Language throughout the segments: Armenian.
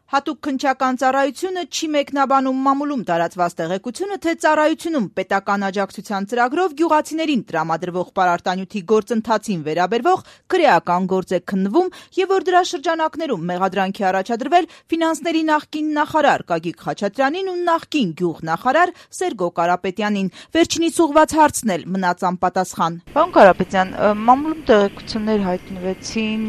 Հատուկ քննչական ծառայությունը չի մեկնաբանում մամուլում տարածված տեղեկությունը, թե ծառայությունում պետական աջակցության ծրագրով գյուղացիներին տրամադրվող պարարտանյութի գործընթացին վերաբերվող քրեական գործ է քննվում եւ որ դրա շրջանակներում մեղադրանքի առաջադրվել ֆինանսների նախկին նախարար Գագիկ Խաչատրյանին ու նախկին գյուղնախարար Սերգո Կարապետյանին։ Վերջինիս ուղղված հարցն էլ մնաց անպատասխան։ Պարոն Կարապետյան, մամուլում տեղեկություններ հայտնվեցին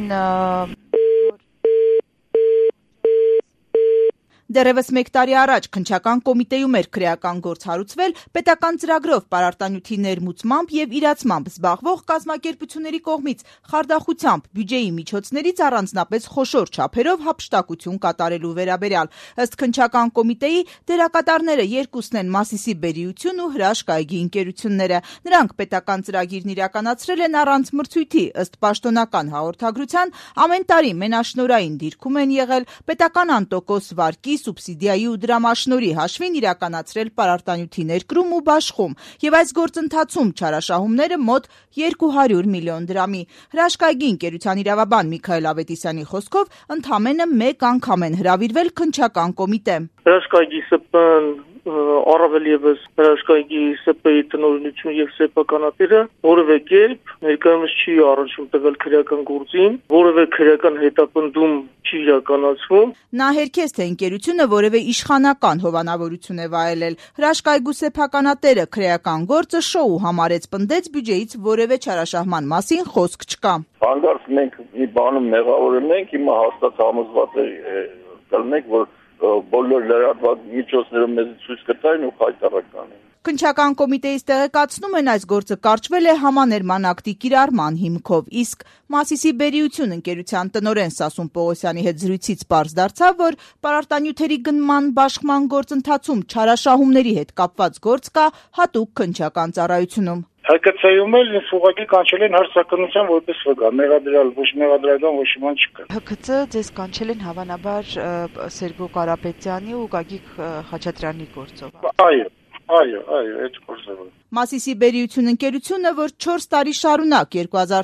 Դեռևս 1 տարի առաջ քննչական կոմիտեում էր քրեական գործ հարուցվել պետական ծրագրով պարարտանյութի ներմուծմամբ եւ իրացմամբ զբաղվող կազմակերպությունների կողմից խարդախությամբ բյուջեի միջոցներից առանձնապես խոշոր չափերով հափշտակություն կատարելու վերաբերյալ։ Ըստ քննչական կոմիտեի դերակատարները երկուսն են Մասիսի Բերիություն ու Հրաշք այգի ընկերությունները։ Նրանք պետական ծրագիրն իրականացրել են առանց մրցույթի, ըստ պաշտոնական հաղորդագրության ամեն տարի մենաշնորհային դիրքում են եղել պետական անտոկոս վարկի սուբսիդիայի ու դրամաշնորհի հաշվին իրականացրել պարարտանյութի ներկրում ու բաշխում եւ այս գործընթացում չարաշահումները մոտ 200 միլիոն դրամի։ Հրաշք այգի ընկերության իրավաբան Միքայել Ավետիսյանի խոսքով ընդամենը 1 անգամ են հրավիրվել քննչական կոմիտե։ Հրաշք այգի ՍՊ-ն առավել եւս Հրաշք այգի ՍՊ-ի տնօրինություն եւ սեփականատերը որևէ կերպ ներկայումս չի առնչվում տվել քրեական գործին, որևէ քրեական հետապնդում չի իրականացվում։ Նա հերքեց, թե ընկերությունը որևէ իշխանական հովանավորություն է վայելել։ Հրաշք այգու սեփականատերը քրեական գործը շոու համարեց, պնդեց բյուջեից որևէ չարաշահման մասին խոսք չկա։ Հանկարծ մենք մի բանում մեղավորել ենք, հիմա հաստատ համոզված ենք, որ բոլոր լրատվական միջոցներում մեզ ցույց կտային ու հայտարարական են։ Քննչական կոմիտեից տեղեկացնում են այս գործը կարճվել է համաներման ակտի կիրառման հիմքով, իսկ Մասիսի Բերիություն ընկերության տնօրեն Սասուն Պողոսյանի հետ զրույցից պարզ դարձավ, որ պարարտանյութերի գնման բաշխման գործընթացում չարաշահումների հետ կապված գործ կա հատուկ քննչական ծառայությունում։ ՀԿՑ-ում էլ ինձ ուղղակի կանչել են հարցականության որպես վկա, մեղադրյալ ոչ մեղադրական ոչ մի բան չկա։ ՀԿՑ ձեզ կանչել են հավանաբար Սերգո Կարապետյանի ու Գագիկ Խաչատրյանի գործով։ Այո, այդ գործով։ Մասիսի Բերիություն ընկերությունը, որ 4 տարի շարունակ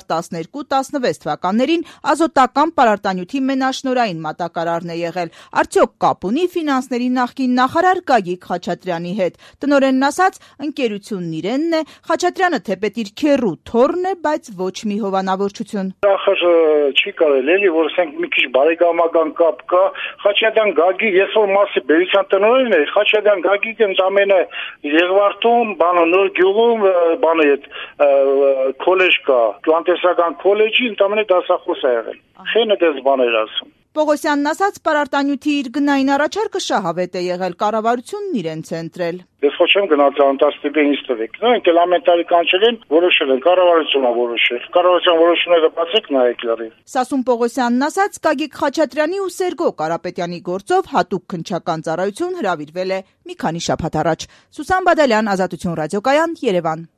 2012-16 թվականներին ազոտական պարարտանյութի մենաշնորհային մատակարարն է եղել, արդյոք կապ ունի ֆինանսների նախկին նախարար Գագիկ Խաչատրյանի հետ։ Տնօրենն ասաց, ընկերությունն իրենն է, Խաչատրյանը թեպետ իր քեռու թոռն է, բայց ոչ մի հովանավորչություն։ Ախր չի կարելի էլի, որ ասենք մի քիչ բարեկամական կապ կա, Խաչատրյան Գագիկ, ես որ Մասիսի Բերիության տնօրենն եմ, Խաչատրյան Գագիկը ընդամենը Եղվարդում, նոր գյուղում քոլեջ կա, կանտեսական քոլեջի ընդամենը դասախոս է եղել։ Խենը դες բաներ ասում։ Պողոսյանն ասաց, պարարտանյութի իր գնային առաջարկը շահավետ է եղել, կառավարությունն իրենց է ընտրել։ Ես ոչ եմ գնացել անտաստիկը ինձ տվեք։ Նրանք էլ ամեն տարի կանչել են, որոշել են, կառավարությունը որոշել։ Կառավարության որոշումները բացեք նայեք լրիվ։ Սասուն Պողոսյանն ասաց, Գագիկ Խաչատրյանի ու Սերգո Կարապետյանի գործով հատուկ քննչական ծառայություն հրավիրվել է մի քանի շաբաթ առաջ։ Սուսան Բադալյան, Ազատություն ռադիոկայան, Երևան։